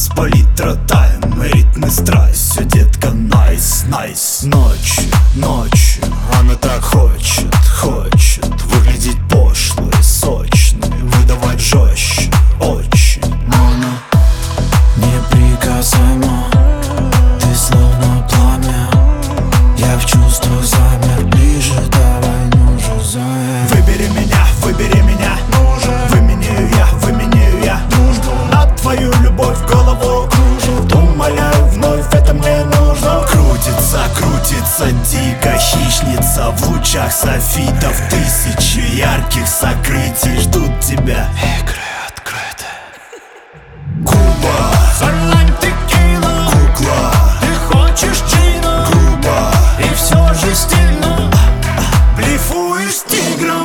айс, палитра тайм, ритм и страсть. Все, детка, найс, найс. Ночью, она так хочет выглядеть пошлой, сочной, выдавать жестче, очень. Но она неприкасаема, ты словно пламя. Я в чувствах замер, ближе, давай, ну же, зая. Выбери меня, выменяю я дружбу на твою любовь, голову кружит. Умоляю, вновь это мне нужно. Крутится дико хищница в лучах софитов. Тысячи ярких сокрытий ждут тебя. Игры открыты. Куба, Сарлань, текила, кукла, ты хочешь джина, грубо, и все же стильно. блефуешь с тигром.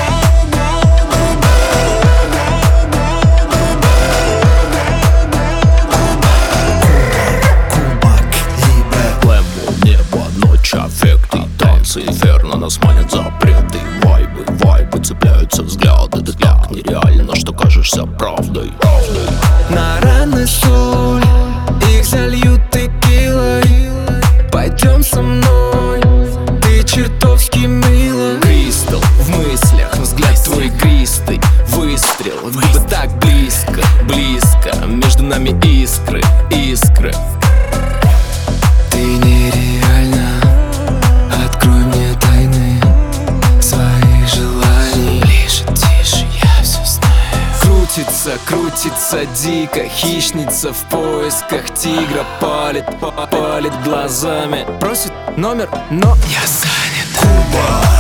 Аффекты, танцы, инферно нас манят запреты. Вайбы, цепляются взгляды. Ты так нереально, что кажешься правдой. На раны соль, их зальют текилой. Пойдем со мной, ты чертовски мила. Кристалл в мыслях, взгляд твой игристый. Выстрел, в губы так близко, между нами искры. Ты нереальна, открой мне тайны своих желаний. Ближе, тише, я все знаю. Крутится дико хищница в поисках тигра. Палит глазами, просит номер, но я занят. Куба,